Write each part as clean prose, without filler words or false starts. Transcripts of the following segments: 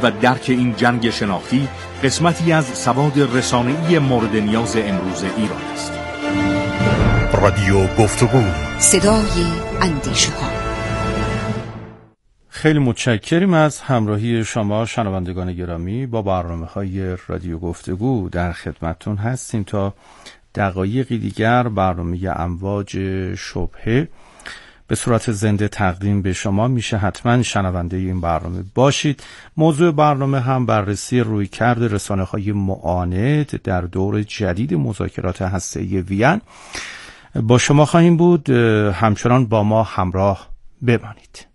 و درک این جنگ شناختی قسمتی از سواد رسانه‌ای مورد نیاز امروز ایران است. رادیو گفتگو، صدای اندیشه‌ها. خیلی متشکریم از همراهی شما شنوندگان گرامی. با برنامه‌های رادیو گفتگو در خدمتتون هستیم تا دقایقی دیگر. برنامه امواج شبهه به صورت زنده تقدیم به شما میشه. حتما شنونده این برنامه باشید. موضوع برنامه هم بررسی رویکرد رسانه‌های معاند در دور جدید مذاکرات هسته‌ای وین با شما خواهیم بود. همچنان با ما همراه بمانید.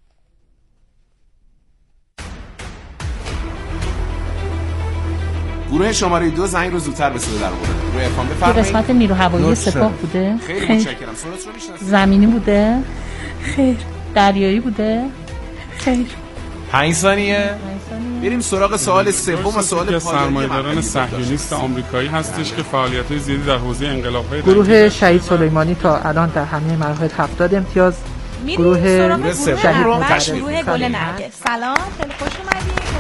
گروه شماره 2 زنگ رو زودتر به صدا در آورد. گروه افام بفرمایید. قسمت نیروهوایی سپاه بوده؟ خیلی متشکرم. سوالات رو میشناسید؟ زمینی بوده؟ خیر. دریایی بوده؟ خیر. 5 ثانیه. بریم سراغ سوال سوم و سوال پایانی. سرمایه‌داران صهیونیست آمریکایی هستش که فعالیت‌های زیادی در حوزه انقلاب‌های گروه شهید سلیمانی تا الان در همه مراحل 70 امتیاز. گروه شهید گروه گل نرگس. سلام، خیلی خوش اومدید.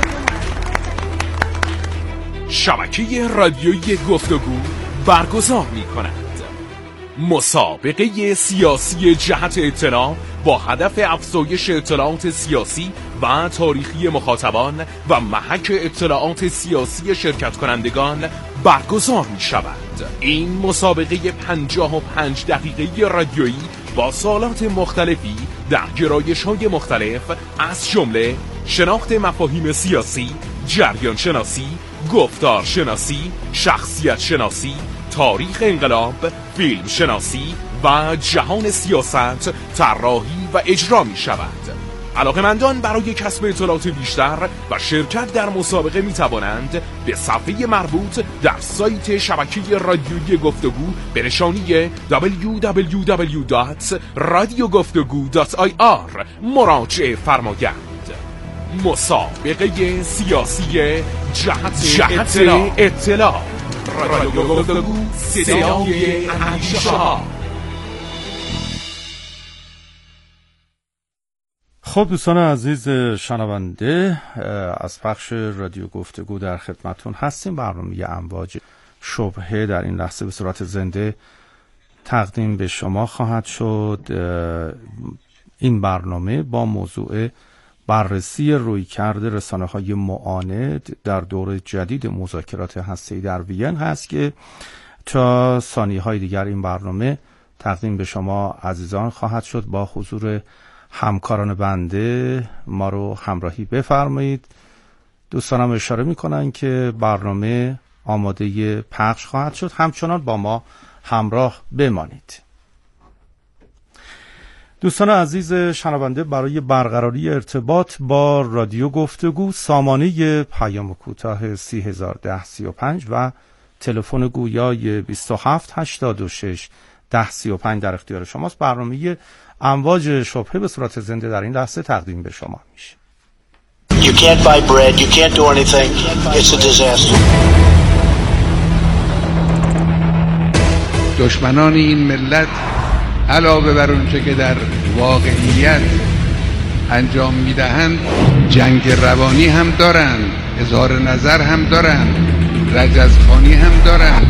شبکه رادیویی گفتگو برگزار می‌کند مسابقه سیاسی جهت اطلاع با هدف افزایش اطلاعات سیاسی و تاریخی مخاطبان و محک اطلاعات سیاسی شرکت کنندگان برگزار می شود. این مسابقه 55 دقیقه رادیویی با سوالات مختلفی در گرایش‌های مختلف از جمله شناخت مفاهیم سیاسی، جریان شناسی، گفتار شناسی، شخصیت شناسی، تاریخ انقلاب، فیلم شناسی و جهان سیاست طراحی و اجرا می شود. علاقه‌مندان برای کسب اطلاعات بیشتر و شرکت در مسابقه می توانند به صفحه مربوط در سایت شبکه رادیویی گفتگو به نشانی www.radiogoftegu.ir مراجعه فرمایند. مسابقه سیاسی جهت اطلاع رادیو گفتگو، صدای اندیشه‌ها. خب دوستان عزیز شنونده، از بخش رادیو گفتگو در خدمتون هستیم. برنامه امواج شبهه در این لحظه به صورت زنده تقدیم به شما خواهد شد. این برنامه با موضوع بررسی رویکرد رسانه‌های معاند در دور جدید مذاکرات هسته‌ای در وین هست که تا ثانیه‌های دیگر این برنامه تقدیم به شما عزیزان خواهد شد. با حضور همکاران بنده ما رو همراهی بفرمایید. دوستانم اشاره می‌کنن که برنامه آماده پخش خواهد شد. همچنان با ما همراه بمانید. دوستان عزیز شنونده، برای برقراری ارتباط با رادیو گفتگو سامانه پیام کوتاه 301035 و تلفن گویای 2786 1035 در اختیار شماست. برنامه امواج شبهه به صورت زنده در این لحظه تقدیم به شما میشه. You can't buy bread, you can't do anything. It's a disaster. دشمنان این ملت علاوه بر اونچه که در واقعیت انجام میدهند جنگ روانی هم دارند، اظهار نظر هم دارند، رجزخوانی هم دارند.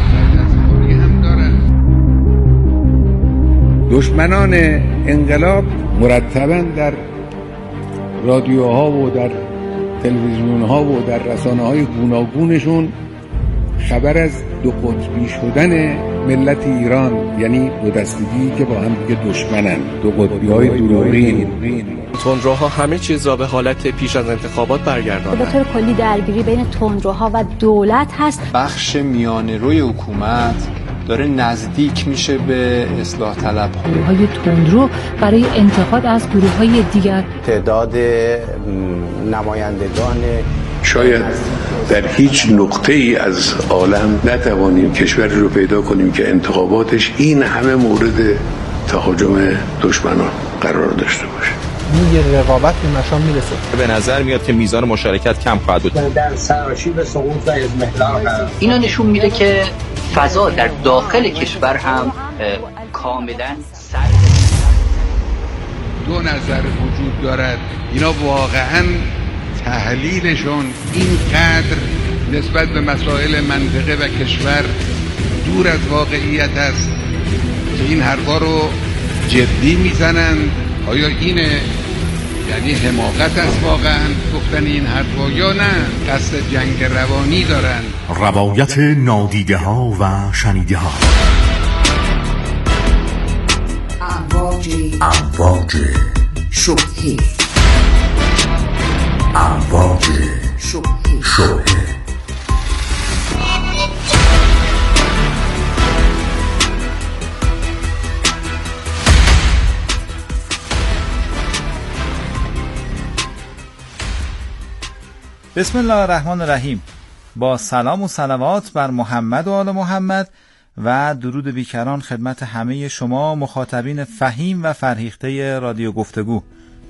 دشمنان انقلاب مرتباً در رادیوها و در تلویزیونها و در رسانه‌های گوناگونشون خبر از دو قطبی شدن ملت ایران، یعنی دو دستگی که با هم دیگه دشمنن، دو قطبی‌های دورین. تندروها همه چیز را به حالت پیش از انتخابات برگرداندند. به طور کلی درگیری بین تندروها و دولت هست. بخش میانه روی حکومت داره نزدیک میشه به اصلاح طلب. گروه‌های تندرو برای انتقاد از گروه‌های دیگر. تعداد نمایندگان شاید در هیچ نقطه ای از عالم نتوانیم کشوری رو پیدا کنیم که انتخاباتش این همه مورد تهاجم دشمنان قرار داشته باشه. یه رقابت به مشام میرسه. به نظر میاد که میزان مشارکت کم خواهد بود. در سراشیب سقوط و اضمحلال هست. اینا نشون میده که فضا در داخل کشور هم کاملا دو نظر وجود دارد. اینا واقعا تحلیلشون اینقدر نسبت به مسائل منطقه و کشور دور از واقعیت است که این حرفا رو جدی میزنند. آیا اینه؟ یعنی حماقت است واقعا گفتن این حرفا یا نه قصد جنگ روانی دارن؟ روایت نادیده ها و شنیده ها. امواج شبهه. امواج شبهه. بسم الله الرحمن الرحیم. با سلام و صلوات بر محمد و آل محمد و درود بیکران خدمت همه شما مخاطبین فهیم و فرهیخته رادیو گفتگو.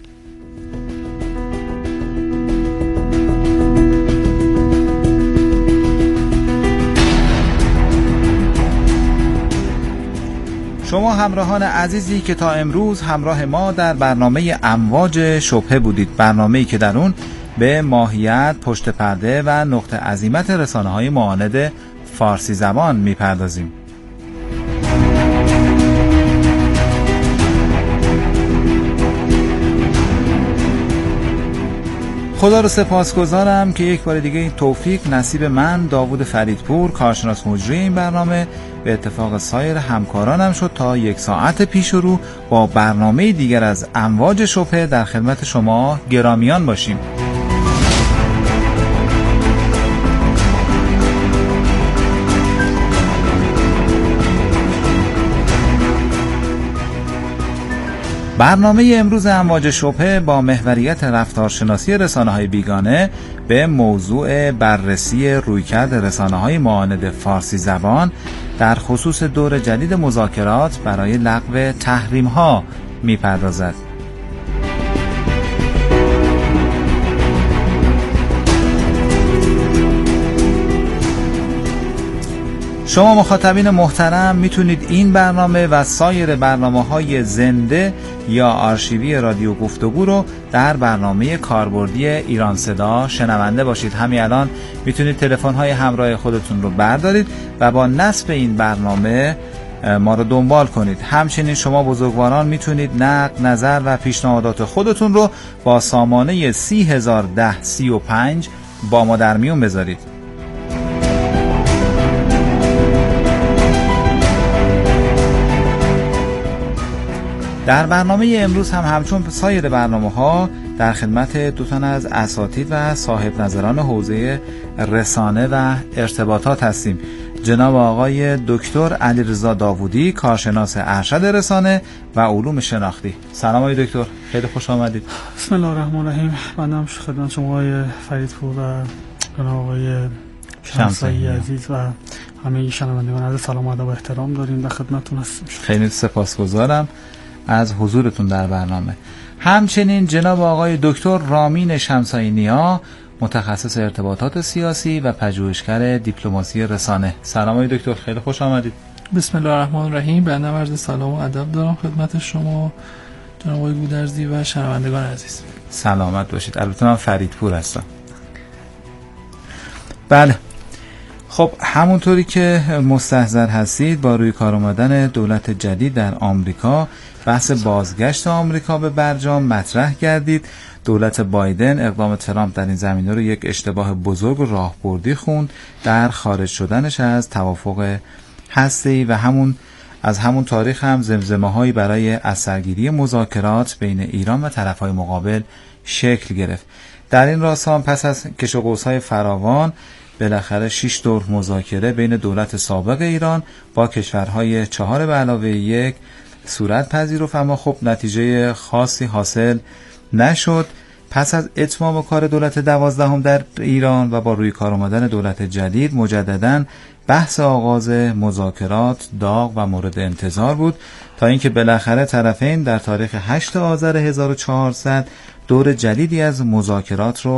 شما همراهان عزیزی که تا امروز همراه ما در برنامه امواج شبهه بودید، برنامه‌ای که در اون به ماهیت، پشت پرده و نقطه عظیمت رسانه‌های معاند فارسی زبان می‌پردازیم. خدا رو سپاسگزارم که یک بار دیگه این توفیق نصیب من داوود فریدپور، کارشناس مجری این برنامه، به اتفاق سایر همکارانم شد تا یک ساعت پیش رو با برنامه دیگر از امواج شبهه در خدمت شما گرامیان باشیم. برنامه امروز امواج شبهه با محوریت رفتارشناسی رسانه‌های بیگانه به موضوع بررسی رویکرد رسانه‌های معاند فارسی زبان در خصوص دور جدید مذاکرات برای لغو تحریم‌ها می‌پردازد. شما مخاطبین محترم میتونید این برنامه و سایر برنامه‌های زنده یا آرشیوی رادیو گفتگو رو در برنامه کاربردی ایران صدا شنونده باشید. همین الان میتونید تلفن‌های همراه خودتون رو بردارید و با نصب این برنامه ما رو دنبال کنید. همچنین شما بزرگواران میتونید نقد، نظر و پیشنهادات خودتون رو با سامانه 301035 با ما در میون بذارید. در برنامه امروز هم همچون سایر برنامه‌ها در خدمت دو تن از اساتید و صاحب نظران حوزه رسانه و ارتباطات هستیم. جناب آقای دکتر علیرضا داوودی، کارشناس ارشد رسانه و علوم شناختی. سلام آقای دکتر، خیلی خوش آمدید. بسم الله الرحمن الرحیم. منم خدمت شما آقای فریدپور و جناب آقای شمسایی عزیز و همه شنوندگان عزیز سلام و ادب و احترام داریم، در خدمتتون هستیم. خیلی سپاسگزارم از حضورتون در برنامه. همچنین جناب آقای دکتر رامین شمسایی نیا، متخصص ارتباطات سیاسی و پژوهشگر دیپلماسی رسانه. سلام آقای دکتر، خیلی خوش آمدید. بسم الله الرحمن الرحیم. بنده عرض سلام و ادب دارم خدمت شما جناب آقای گودرزی و شنوندگان عزیز. سلامت باشید. البته من فریدپور هستم. بله، خب همونطوری که مستحضر هستید با روی کار آمدن دولت جدید در آمریکا، بحث بازگشت آمریکا به برجام مطرح گردید. دولت بایدن اقدام ترامپ در این زمینه رو یک اشتباه بزرگ و راهبردی خوند در خارج شدنش از توافق هسته‌ای و از همون تاریخ هم زمزمه‌هایی برای اثرگیری مذاکرات بین ایران و طرف‌های مقابل شکل گرفت. در این راستا پس از کش و قوس‌های فراوان بالاخره 6 دور مذاکره بین دولت سابق ایران با کشورهای 4 به علاوه 1 صورت پذیرفت، اما خب نتیجه خاصی حاصل نشد. پس از اتمام کار دولت 12 در ایران و با روی کار آمدن دولت جدید، مجدداً بحث آغاز مذاکرات داغ و مورد انتظار بود تا اینکه بالاخره طرفین در تاریخ 8 آذر 1400 دور جدیدی از مذاکرات رو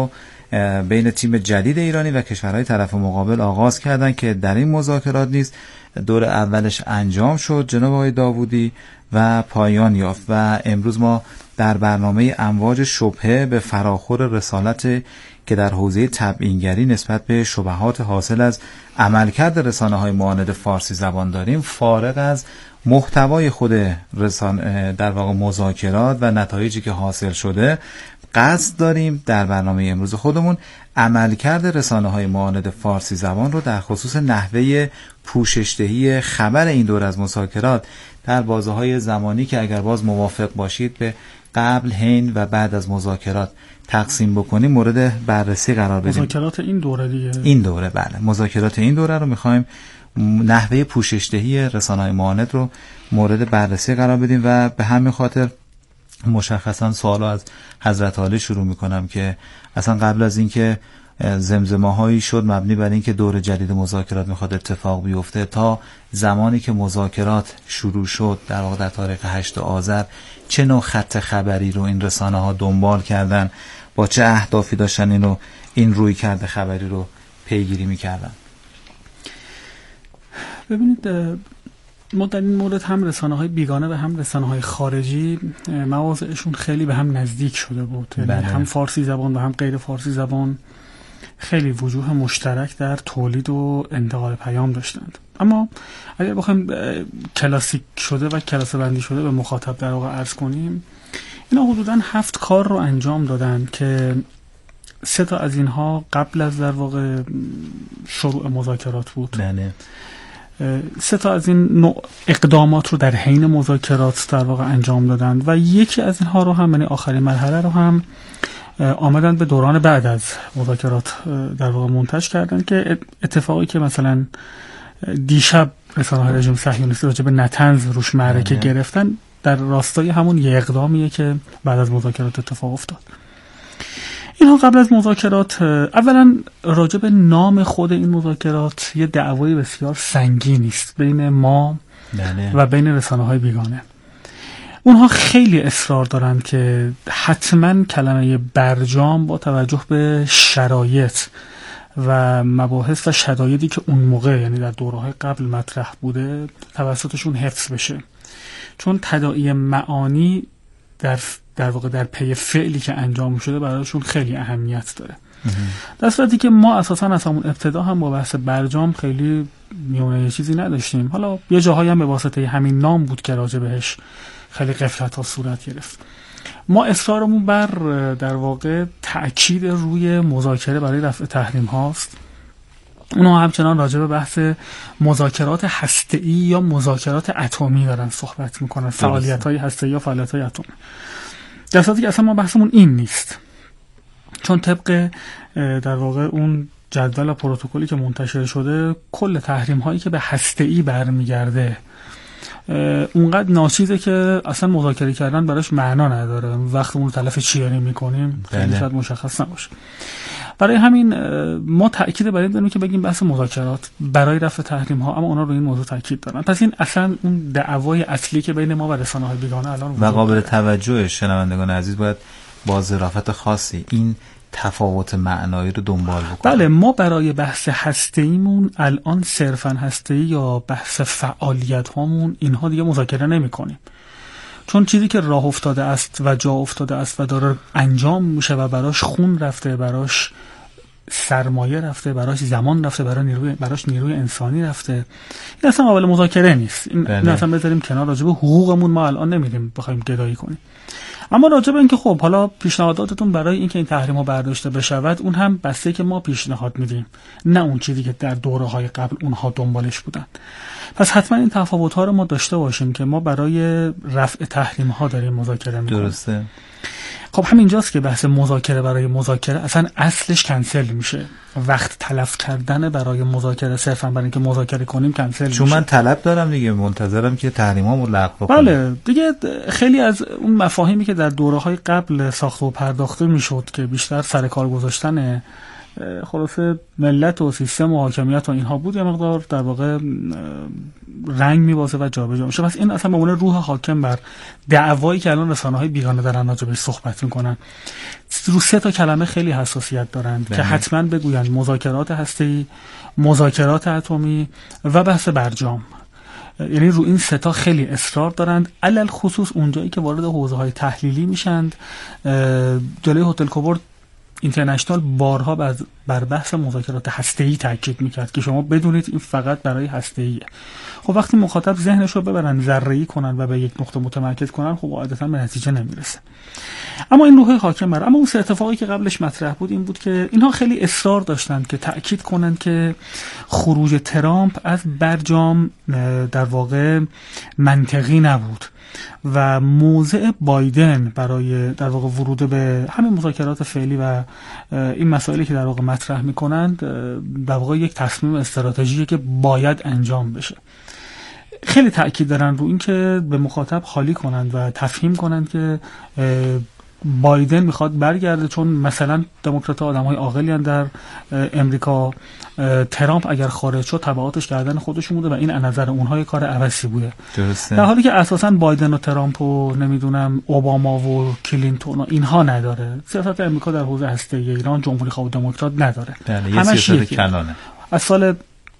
بین تیم جدید ایرانی و کشورهای طرف مقابل آغاز کردن که در این مذاکرات نیز دور اولش انجام شد جناب آقای داوودی و پایان یافت و امروز ما در برنامه امواج شبهه به فراخور رسالت که در حوزه تبیینگری نسبت به شبهات حاصل از عملکرد رسانه‌های معاند فارسی زبان داریم، فارغ از محتوای خود در واقع مذاکرات و نتایجی که حاصل شده، قصد داریم در برنامه امروز خودمون عملکرد رسانه‌های معاند فارسی زبان رو در خصوص نحوه پوشش‌دهی خبر این دور از مذاکرات در بازه‌های زمانی که اگر باز موافق باشید به قبل، حین و بعد از مذاکرات تقسیم بکنیم مورد بررسی قرار بدیم. مذاکرات این دوره دیگه. این دوره، بله، مذاکرات این دوره رو می‌خوایم نحوه پوشش‌دهی رسانه‌های معاند رو مورد بررسی قرار بدیم و به همین خاطر مشخصا سوالو از حضرت عالی شروع میکنم که اصلا قبل از اینکه زمزمه‌هایی شد مبنی بر اینکه دور جدید مذاکرات میخواد اتفاق بیفته تا زمانی که مذاکرات شروع شد در واقع در تاریخ 8 آذر، چه نوع خط خبری رو این رسانه‌ها دنبال کردن، با چه اهدافی داشتن این روی کرده خبری رو پیگیری میکردن؟ ببینید ما در این مورد هم رسانه‌های بیگانه و هم رسانه‌های خارجی مواضعشون خیلی به هم نزدیک شده بود. هم فارسی زبان و هم غیر فارسی زبان خیلی وجوه مشترک در تولید و انتقال پیام داشتند. اما اگر بخوایم کلاسیک شده و کلاسه بندی شده به مخاطب در واقع عرض کنیم، اینا حدوداً 7 کار رو انجام دادن که 3 تا از اینها قبل از در واقع شروع مذاکرات بود. بله. 3 تا از این نوع اقدامات رو در حین مذاکرات در واقع انجام دادن و یکی از اینها رو هم، یعنی آخرین مرحله رو هم آمدن به دوران بعد از مذاکرات در واقع منتج کردن که اتفاقی که مثلا دیشب رسانه‌های رژیم صهیونیستی راجع به نطنز روش معرکه گرفتن در راستای همون یه اقدامیه که بعد از مذاکرات اتفاق افتاد. اینها قبل از مذاکرات اولا راجع به نام خود این مذاکرات یه دعوای بسیار سنگینی است بین ما و بین رسانه‌های بیگانه. اونها خیلی اصرار دارن که حتما کلمه برجام با توجه به شرایط و مباحث و شرایطی که اون موقع، یعنی در دوره‌های قبل مطرح بوده، توسطشون حفظ بشه، چون تداعی معانی در واقع در پی فعلی که انجام شده برایشون خیلی اهمیت داره. در صورتی که ما اساساً از همون ابتدا هم با بحث برجام خیلی میونه چیزی نداشتیم. حالا یه جاهایی هم به واسطه همین نام بود که راجع بهش خیلی غفلت‌ها صورت گرفت. ما اصرارمون بر در واقع تأکید روی مذاکره برای رفع تحریم هاست. اونا همچنان راجع به بحث مذاکرات هسته‌ای یا مذاکرات اتمی دارن صحبت میکنن، فعالیت‌های هسته‌ای یا فعالیت‌های اتمی. در صورتی که اصلا ما بحثمون این نیست، چون طبق در واقع اون جدول و پروتکلی که منتشر شده کل تحریم هایی که به هسته‌ای برمیگرده اونقدر ناچیزه که اصلا مذاکره کردن براش معنا نداره. وقتمون رو تلف چیانی میکنیم خیلی شاید مشخص نباشه. برای همین ما تأکید بر این داریم که بگیم بحث مذاکرات برای رفع تحریم ها، اما اونا رو این موضوع تأکید دارن. پس این اصلا اون دعوای اصلی که بین ما و رسانه‌های بیگانه الان و قابل توجه شنوندگان عزیز باید با ظرافت خاصی این تفاوت معنایی رو دنبال بکنیم. بله، ما برای بحث هسته‌ایمون الان صرفاً هسته‌ای یا بحث فعالیت هامون اینها دیگه مذاکره نمی‌کنیم، چون چیزی که راه افتاده است و جا افتاده است و داره انجام میشه و براش خون رفته، براش سرمایه رفته، براش زمان رفته، براش نیروی انسانی رفته، این اصلا قابل مذاکره نیست. این اصلا بذاریم کنار. راجع به حقوقمون ما الان نمیریم بخوایم گدایی کنیم. اما راجع به اینکه خب حالا پیشنهاداتتون برای اینکه این تحریم‌ها برداشته بشود، اون هم بسته که ما پیشنهاد میدیم، نه اون چیزی که در دوره‌های قبل اونها دنبالش بودن. پس حتما این تفاوت‌ها رو ما داشته باشیم که ما برای رفع تحریم‌ها داریم مذاکره می‌کنیم. درسته. خب همینجاست که بحث مذاکره برای مذاکره اصلا اصلش کنسل میشه. وقت تلف کردن برای مذاکره صرفا برای اینکه مذاکره کنیم کنسل میشه. چون من طلب دارم دیگه، منتظرم که تحریم‌هامو لغو بکنم. بله دیگه، خیلی از اون مفاهیمی که در دوره‌های قبل ساخته و پرداخته میشد که بیشتر سر کار گذاشتن خلاصه ملت و سیستم و حاکمیت و اینها بود، یه مقدار در واقع رنگ میبازه و جابجا میشه. پس این اصلا به عنوان روح حاکم بر دعوایی که الان رسانه‌های بیگانه دارن راجع بهش صحبت میکنن، رو 3 تا کلمه خیلی حساسیت دارند که حتما بگویند: مذاکرات هسته‌ای، مذاکرات اتمی و بحث برجام. یعنی رو این 3 تا خیلی اصرار دارند، علل خصوص اونجایی که وارد حوزه‌های تحلیلی میشند. جلوی هتل کوبورد اینترنشنال بارها بر بحث مذاکرات هسته‌ای تاکید میکرد که شما بدونید این فقط برای هسته‌ایه. خب وقتی مخاطب ذهنش رو ببرن ذره‌ای کنن و به یک نقطه متمرکز کنن، خب عادتاً به نتیجه نمیرسه. اما این روح حاکم بر اما اون 3 اتفاقی که قبلش مطرح بود این بود که اینها خیلی اصرار داشتند که تاکید کنند که خروج ترامپ از برجام در واقع منطقی نبود و موضع بایدن برای در واقع ورود به همین مذاکرات فعلی و این مسائلی که در واقع مطرح میکنند در واقع یک تصمیم استراتژیکه که باید انجام بشه. خیلی تأکید دارن رو این که به مخاطب خالی کنند و تفهیم کنند که بایدن میخواد برگرده، چون مثلا دموکرات‌ها آدم‌های عاقلی ان در امریکا، ترامپ اگر خارج شد تبعاتش گردن خودشون بوده و این از نظر اونها یه کار عبثی بوده. درسته. در حالی که اساساً بایدن و ترامپ و نمیدونم اوباما و کلینتون و اینها نداره. سیاست امریکا در حوزه هسته‌ای ایران جمهوری خواه و دموکرات نداره. همش سیاست کلانه. از سال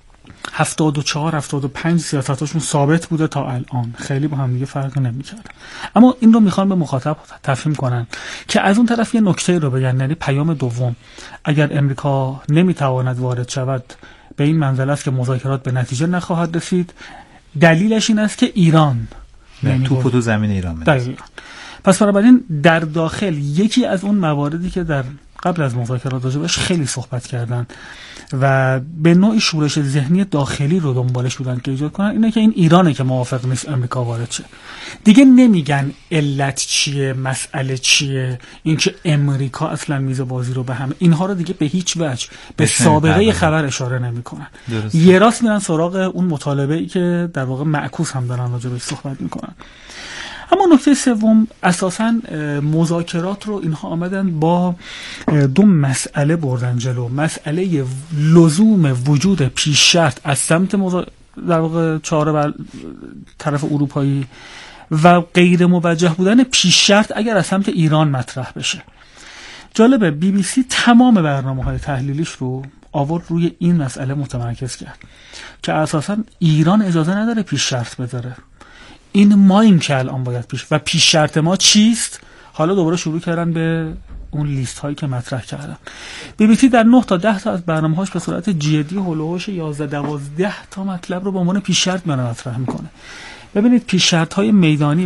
74-75 سیاستاشون ثابت بوده تا الان، خیلی با هم دیگه فرق نمی‌کرده. اما این رو میخوان به مخاطب تفهیم کنن که از اون طرف یه نکته رو بگن، یعنی پیام دوم: اگر امریکا نمیتواند وارد شود به این منزله است که مذاکرات به نتیجه نخواهد رسید، دلیلش این است که ایران توپو تو زمین ایران می‌ندازه. پس بنابراین در داخل یکی از اون مواردی که در قبل از مذاکرات راجبش خیلی صحبت کردن و به نوعی شورش ذهنی داخلی رو دنبالش بودن که ایجاد کنن، اینه که این ایرانه که موافق نیست امریکا وارد شه. دیگه نمیگن علت چیه، مسئله چیه، اینکه امریکا اصلا میز بازی رو به هم، اینها رو دیگه به هیچ وجه به سابقه خبر اشاره نمیکنن. یه راست میرن سراغ اون مطالبه‌ای که در واقع معکوس هم دارن راجبش صحبت میکنن. اما نکته سوم، اساساً مذاکرات رو اینها آمدن با 2 مسئله بردن جلو: مسئله لزوم وجود پیش شرط از سمت در واقع چهار بر طرف اروپایی و غیر موجه بودن پیش شرط اگر از سمت ایران مطرح بشه. جالبه BBC تمام برنامه‌های تحلیلیش رو آورد روی این مسئله متمرکز کرد که اساساً ایران اجازه نداره پیش شرط بذاره. این مایم که الان باید پیش شرط ما چیست؟ حالا دوباره شروع کردن به اون لیست هایی که مطرح کردن. BBC در 9 تا 10 تا از برنامه‌هاش به صورت جدی هولوش 11-12 تا مطلب رو به عنوان پیش شرط مطرح میکنه. ببینید پیش شرط های میدانی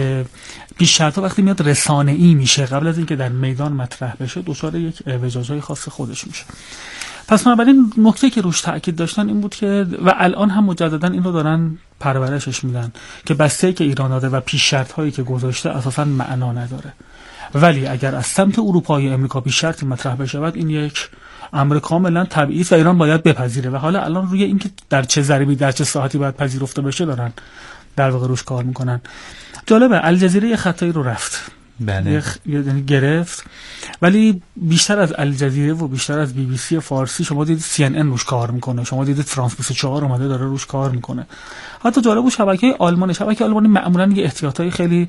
وقتی میاد رسانه‌ای میشه، قبل از اینکه در میدان مطرح بشه دچار یک اعوجاج‌های خاص خودش میشه. پس بنابراین نکته که روش تاکید داشتن این بود که و الان هم مجددا این رو دارن پرورشش میدن که بسته‌ای که ایران داده و پیش شرط‌هایی که گذاشته اساساً معنا نداره، ولی اگر از سمت اروپا یا امریکا پیش شرطی مطرح بشه این یک امر کاملا طبیعی و ایران باید بپذیره و حالا الان روی اینکه در چه ضریبی در چه ساعتی باید پذیرفته بشه دارن در واقع روش کار میکنن. جالبه الجزیره یه خطایی رو رفت، بله، یعنی گرفت، ولی بیشتر از الجزیره و بیشتر از BBC فارسی شما دیدید CNN روش کار میکنه، شما دیدید فرانس 24 اومده داره روش کار میکنه. حتی جالب بود شبکه آلمانی معمولا یه احتیاطای خیلی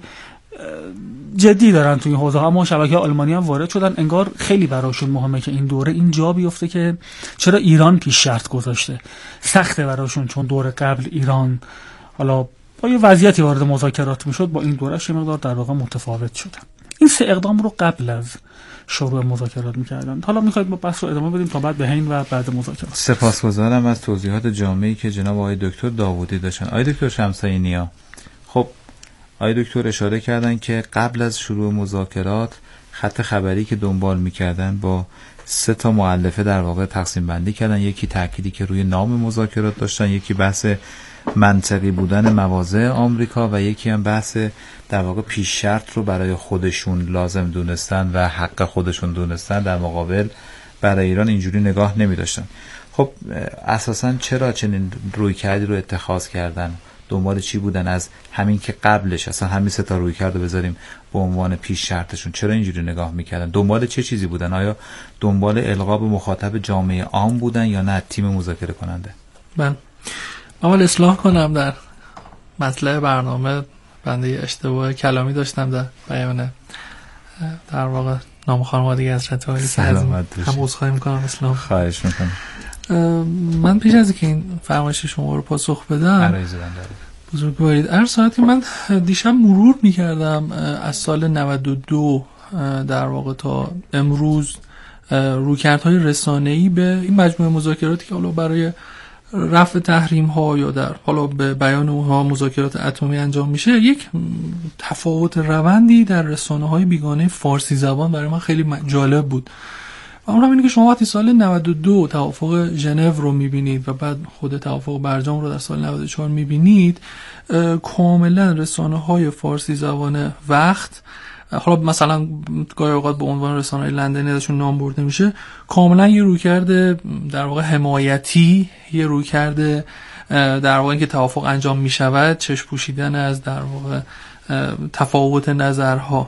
جدی دارن توی این حوزه، اما شبکه آلمانی هم وارد شدن، انگار خیلی براشون مهمه که این دوره این جا بیفته که چرا ایران پیش شرط گذاشته. سخته براشون چون دوره قبل ایران حالا با یه وضعیتی وارد مذاکرات میشد، با این دورهش یه مقدار در واقع متفاوت شدن. این 3 اقدام رو قبل از شروع مذاکرات میکردن. حالا میخواید با بحث رو ادامه بدیم تا بعد بهین و بعد مذاکرات. سپاسگزارم از توضیحات جامعی که جناب آقای دکتر داوودی داشتن. آقای دکتر شمسایی نیا، خب آقای دکتر اشاره کردن که قبل از شروع مذاکرات خط خبری که دنبال میکردن با 3 تا مؤلفه در واقع تقسیم بندی کردن. یکی تأکیدی که روی نام مذاکرات داشتن، یکی بحث منطقی بودن مواضع آمریکا و یکی هم بحث در واقع پیش شرط رو برای خودشون لازم دونستن و حق خودشون دونستن، در مقابل برای ایران اینجوری نگاه نمی داشتن. خب اساساً چرا چنین رویکردی رو اتخاذ کردن؟ دنبال چی بودن از همین که قبلش اصلا همین 3 تا رویکرد رو بذاریم به عنوان پیش شرطشون؟ چرا اینجوری نگاه میکردن؟ دنبال چه چیزی بودن؟ آیا دنبال القا به مخاطب جامعه عام بودن یا نه تیم مذاکره کننده؟ من اول اصلاح کنم، در مطلع برنامه بنده اشتباه کلامی داشتم در بیان در واقع نام خانواده حضرت عالی سلامت باشید. هم عذرخواهی میکنم اسلام. خواهش میکنم. من پیش از اینکه این فرمایش شما رو پاسخ بدم بزرگوارید عرض کنم که من دیشب مرور میکردم از سال 92 در واقع تا امروز رویکردهای رسانه‌ای به این مجموعه مذاکراتی که حالا برای رفع تحریم ها یا در حالا به بیان اونها مذاکرات اتمی انجام میشه، یک تفاوت روندی در رسانه‌های بیگانه فارسی زبان برای من خیلی جالب بود. اون هم اینه که شما وقتی سال 92 توافق ژنو رو میبینید و بعد خود توافق برجام رو در سال 94 میبینید، کاملا رسانه‌های فارسی زبان وقت، حالا مثلا گاهی اوقات به عنوان رسانه‌های لندنی ازشون نام برده میشه، کاملا یه رویکرد در واقع حمایتی، یه رویکرد در واقع اینکه توافق انجام میشود، چشم پوشیدن از در واقع تفاوت نظرها.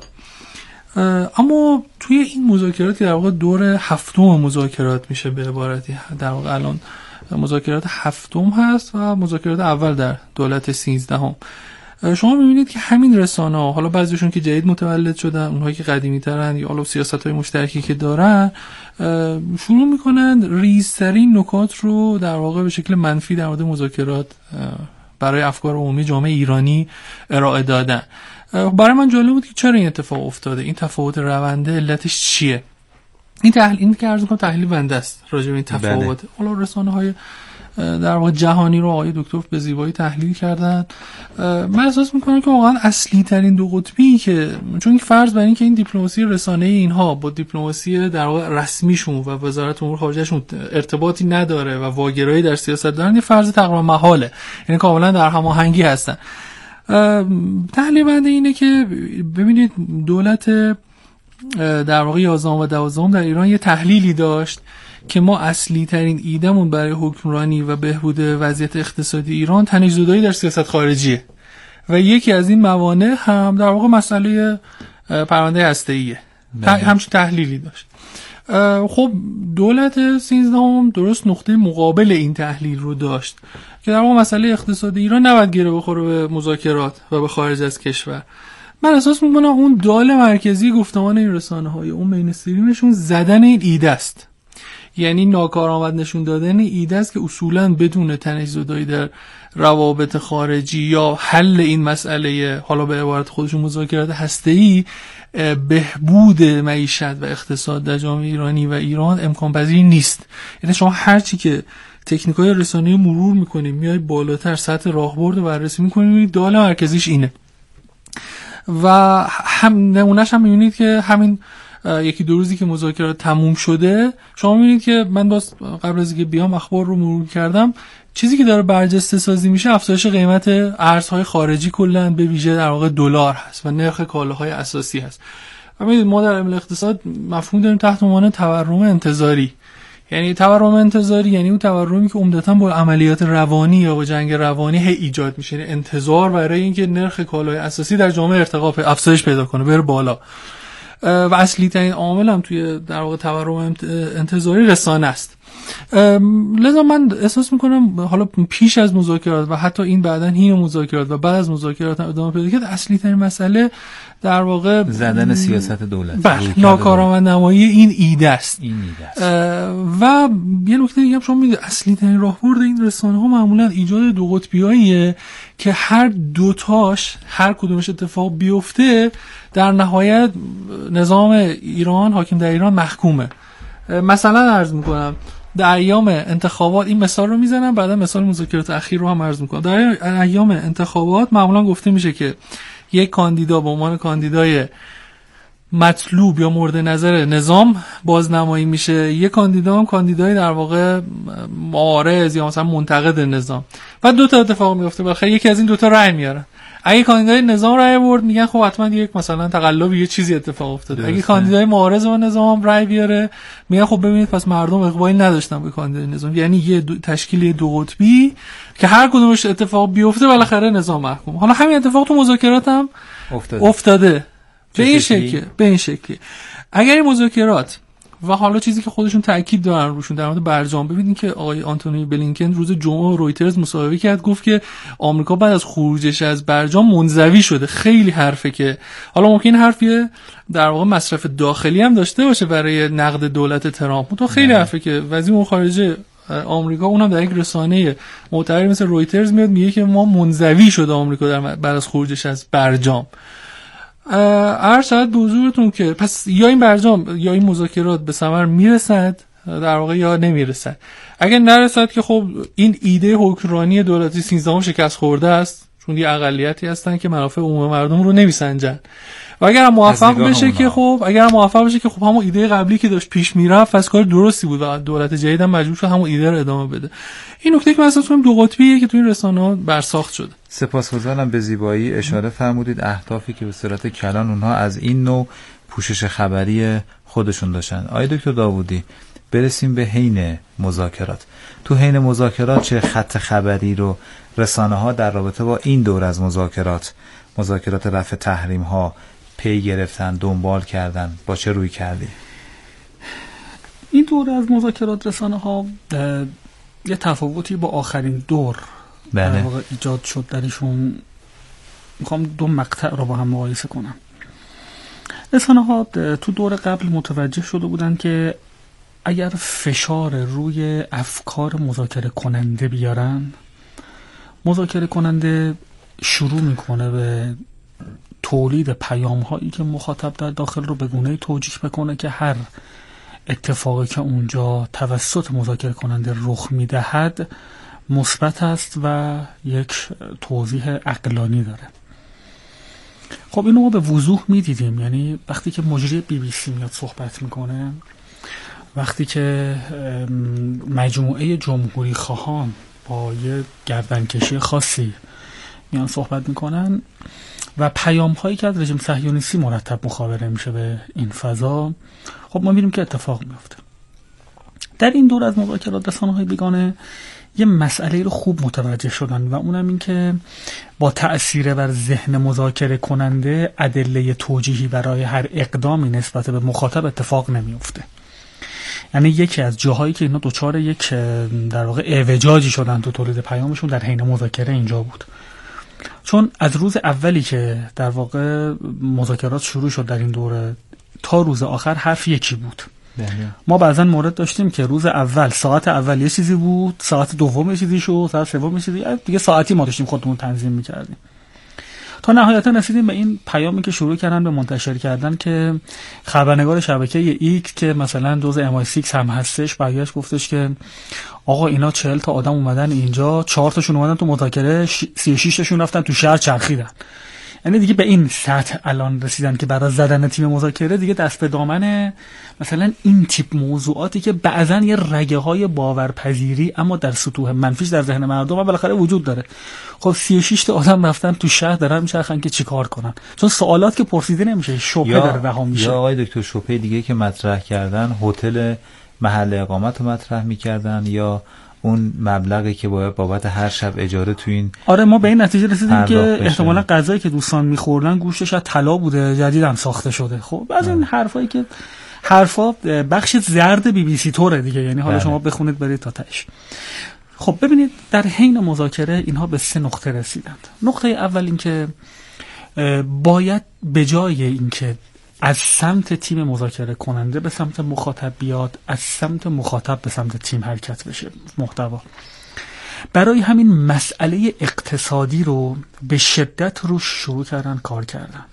اما توی این مذاکرات که در واقع دور هفتم مذاکرات میشه به عبارتی، در واقع الان مذاکرات هفتم هست و مذاکرات اول در دولت 13 شما میبینید که همین رسانه ها، حالا بعضیشون که جدید متولد شدن، اونهایی که قدیمی ترن یا حالا سیاست های مشترکی که دارن، شروع میکنن ریزترین نکات رو در واقع به شکل منفی در مورد مذاکرات برای افکار عمومی جامعه ایرانی ارائه دادن. برای من جالب بود که چرا این اتفاق افتاده، این تفاوت رونده علتش چیه. این که عرض می‌کنم تحلیل بنده است راجع به این تفاوت. حالا رسانه‌های در واقع جهانی رو آقای دکتر به زیبایی تحلیل کردن. من احساس میکنم که واقعا اصلی ترین دو قطبی که، چون فرض بر این که این دیپلماسی رسانه‌ای اینها با دیپلماسی در واقع رسمیشون و وزارت امور خارجه‌شون ارتباطی نداره و واگرایی در سیاست دارن، یه فرض تقریبا محاله، یعنی کاملا در هماهنگی هستن. تحلیل بنده اینه که ببینید دولت در واقع 11 و 12 در ایران یه تحلیلی داشت که ما اصلی ترین ایدمون برای حکمرانی و بهبود وضعیت اقتصادی ایران تنش‌زدایی در سیاست خارجیه و یکی از این موانع هم در واقع مسئله پرونده هسته‌ایه. همچین تحلیلی داشت. خب دولت 13 درست نقطه مقابل این تحلیل رو داشت که در واقع مسئله اقتصادی ایران نباید گره بخوره به مذاکرات و به خارج از کشور. من احساس می‌کنم اون دال مرکزی گفتمان این رسانه‌های اون مینستریمشون زدن این ایده است، یعنی ناکارآمد نشون دادن ایده است که اصولاً بدون تنش‌زدایی در روابط خارجی یا حل این مسئله، حالا به عبارت خودشون مذاکرات هسته‌ای، بهبود معیشت و اقتصاد در جامعه ایرانی و ایران امکان پذیر نیست. یعنی شما هر چی که تکنیک‌های رسانه‌ای مرور می‌کنید، میای بالاتر سطح راهبرد رو بررسی می‌کنید، می‌بینید دال مرکزیش اینه. و نمونه‌اش هم می‌بینید که همین یکی دو روزی که مذاکرات تموم شده، شما می‌بینید که من باز قبل از اینکه بیام اخبار رو مرور کردم، چیزی که داره برجسته سازی میشه افزایش قیمت ارزهای خارجی کلاً به ویژه در واقع دلار هست و نرخ کالاهای اساسی هست. و می‌بینید ما در علم اقتصاد مفهوم داریم تحت عنوان تورم انتظاری. یعنی تورم انتظاری یعنی اون تورمی که عمدتاً با عملیات روانی یا با جنگ روانی ایجاد میشه، یعنی انتظار برای اینکه نرخ کالای اساسی در جامعه ارتقا افزایش پیدا کنه، بره بالا. و اصلی ترین عامل هم توی در واقع تورم انتظاری رسانه است. لذا من احساس میکنم حالا پیش از مذاکرات و حتی این بعداً هی مذاکرات و بعد از مذاکرات هم ادامه پیدا کرد، اصلی ترین مسئله در واقع زدن سیاست دولت، ناکارآمد نمایی این ایده است. و یه نکته دیگه هم شما میگید اصلی ترین راهبرد این رسانه ها معمولا ایجاد دو قطبیاییه که هر دوتاش هر کدومش اتفاق بیفته در نهایت نظام ایران، حاکم در ایران محکومه. مثلا عرض میکنم در ایام انتخابات، این مثال رو میزنم بعدا مثال مذاکرات اخیر رو هم عرض میکنم. در ایام انتخابات معمولا گفته میشه که یک کاندیدا به عنوان کاندیدای مطلوب یا مورد نظر نظام بازنمایی میشه، یک کاندیدا هم کاندیدای در واقع معارض یا مثلا منتقد نظام. بعد دو تا اتفاق میفته، بالاخره یکی از این دو تا رأی میاره. اگه کاندیدای نظام رأی برد میگن خب حتما یک مثلا تقلب یه چیزی اتفاق افتاده. اگه کاندیدای معارض با نظام رأی بیاره میگن خب ببینید پس مردم اقبالی نداشتن به کاندیدای نظام. یعنی یه تشکیل دو قطبی که هر کدومش اتفاق بیفته بالاخره نظام محکوم. حالا همین اتفاق تو مذاکرات هم افتاده. به این شکل. اگر این مذاکرات و حالا چیزی که خودشون تاکید دارن روشون در مورد برجام، ببینید که آقای آنتونی بلینکن روز جمعه رویترز مصاحبه کرد، گفت که آمریکا بعد از خروجش از برجام منزوی شده. خیلی حرفه که حالا ممکن حرفیه در واقع مصرف داخلی هم داشته باشه برای نقد دولت ترامپ، تو خیلی حرفه که وزیر امور خارجه آمریکا اونم در یک رسانه معتبری مثل رویترز میاد میگه که ما منزوی شده آمریکا بعد از خروجش از برجام. عرض شد به حضورتون که پس یا این برجام یا این مذاکرات به ثمر میرسد در واقع یا نمیرسد. اگر نرسد که خب این ایده حکمرانی دولتی 13 شکست خورده است، چون یه اقلیتی هستن که منافع عموم مردم رو نمیسنجن. و اگر موفق بشه که خب همون ایده قبلی که داشت پیش میرفت پس کار درستی بود و دولت جدید هم مجبور شد همون ایده رو ادامه بده. این نکته که من احساس می‌کنم دو قطبیه که تو این رسانه‌ها برساخت شده. سپاسگزارم. به زیبایی اشاره فرمودید اهدافی که به صورت کلان اونها از این نوع پوشش خبری خودشون داشتن. آقای دکتر داوودی، برسیم به حین مذاکرات. تو حین مذاکرات چه خط خبری رو رسانه‌ها در رابطه با این دور از مذاکرات رفع تحریم‌ها پی گرفتن، دنبال کردن، با چه روی کردی؟ این دور از مذاکرات رسانه‌ها یه تفاوتی با آخرین دور در واقع ایجاد شد درشون. میخوام دو مقطع رو با هم مقایسه کنم. رسانه‌ها تو دور قبل متوجه شده بودن که اگر فشار روی افکار مذاکره کننده بیارن، مذاکره کننده شروع میکنه به تولید پیام هایی که مخاطب در داخل رو به گونه‌ای توجیه بکنه که هر اتفاقی که اونجا توسط مذاکره کننده رخ میدهد مثبت است و یک توضیح عقلانی داره. خب اینو ما به وضوح میدیدیم، یعنی وقتی که مجری BBC میاد صحبت میکنه، وقتی که مجموعه جمهوری خواهان با یه گردنکشی خاصی میان صحبت میکنن و پیام هایی که از رژیم صهیونیستی مرتب مخابره میشه به این فضا، خب ما میبینیم که اتفاق میفته. در این دور از مذاکرات رسانه‌های بیگانه یه مسئله رو خوب متوجه شدن و اونم این که با تأثیر بر ذهن مذاکره کننده ادله توجیهی برای هر اقدامی نسبت به مخاطب اتفاق نمیفته. یعنی یکی از جاهایی که اینا دوچار یک در واقع اعوجاجی شدن تو تولید پیامشون در حین مذاکره اینجا بود. چون از روز اولی که در واقع مذاکرات شروع شد در این دوره تا روز آخر حرف یکی بود. ما بعضا مورد داشتیم که روز اول ساعت اول یه چیزی بود، ساعت دوم یه چیزی شد، ساعت سوم یه چیزی، دیگه ساعتی ما داشتیم خودمون تنظیم می‌کردیم. تا نهایتا رسیدیم به این پیامی که شروع کردن به منتشر کردن که خبرنگار شبکه ایکس که مثلا دوز MI6 هم هستش برگشت گفتش که آقا اینا 40 تا آدم اومدن اینجا، 4 تاشون اومدن تو مذاکره، 36 تاشون رفتن تو شهر چرخیدن. یعنی دیگه به این سطح الان رسیدن که برای زدن تیم مذاکره دیگه دست به دامن مثلا این تیپ موضوعاتی که بعضن یه رگه های باورپذیری اما در سطوح منفیش در ذهن مردم هم بالاخره وجود داره. خب 36 تا آدم رفتن تو شهر دارن میچرخن که چیکار کنن، چون سوالات که پرسیده نمیشه، شبهه داره رها میشه. یا آقای دکتر شبهه دیگه که مطرح کردن هتل محل اقامت رو مطرح میکردن یا اون مبلغی که باید بابت هر شب اجاره تو این. آره ما به این نتیجه رسیدیم که احتمالاً غذایی که دوستان میخوردن گوشتش از طلا بوده، جدیداً ساخته شده. خب از این حرفایی که حرفا بخش زرد BBC توره دیگه، یعنی حالا شما بخونید برید تا تهش. خب ببینید در حین مذاکره اینها به 3 نقطه رسیدند. نقطه اول این که باید به جای اینکه از سمت تیم مذاکره کننده به سمت مخاطب بیاد، از سمت مخاطب به سمت تیم حرکت بشه محتوا. برای همین مسئله اقتصادی رو به شدت روش شروع کردن کار کردن.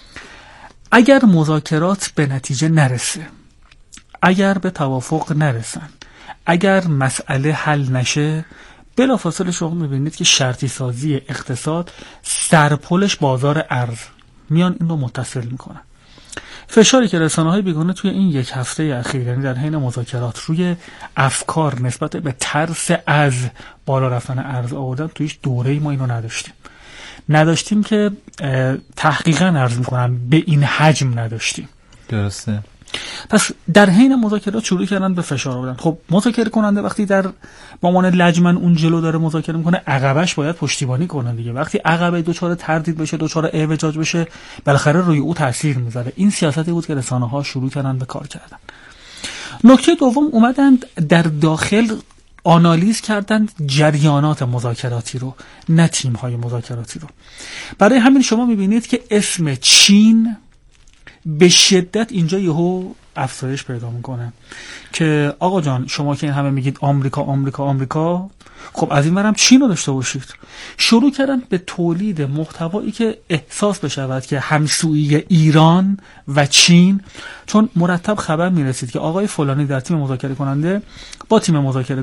اگر مذاکرات به نتیجه نرسه، اگر به توافق نرسن، اگر مسئله حل نشه، بلافاصله شما میبینید که شرطی سازی اقتصاد سرپلش بازار ارز میان این رو متصل میکنن. فشاری که رسانه‌های بیگانه توی این یک هفته اخیر یعنی در حین مذاکرات روی افکار نسبت به ترس از بالا رفتن ارز آوردن توی هیچ دوره‌ای ما اینو نداشتیم که تحقیقاً عرض می‌کنم به این حجم نداشتیم. درسته. پس در حین مذاکرات شروع کردن به فشار آوردن. خب مذاکره کننده وقتی در با عنوان لجمن اون جلو داره مذاکره میکنه، عقبش باید پشتیبانی کنه دیگه. وقتی عقبه دوچار تردید بشه، دوچار اعوجاج بشه، بالاخره روی او تاثیر میذاره. این سیاستی بود که رسانه‌ها شروع کردن به کار کردن. نکته دوم اومدند در داخل آنالیز کردند جریانات مذاکراتی رو، نه تیم‌های مذاکراتی رو. برای همین شما می‌بینید که اسم چین به شدت اینجا یهو افزایش پیدا میکنه که آقا جان شما که این همه میگید آمریکا آمریکا آمریکا، خب از این برم چین رو داشته باشید. شروع کردن به تولید محتوایی که احساس بشود که همسویی ایران و چین، چون مرتب خبر میرسید که آقای فلانی در تیم مذاکره کننده با تیم مذاکره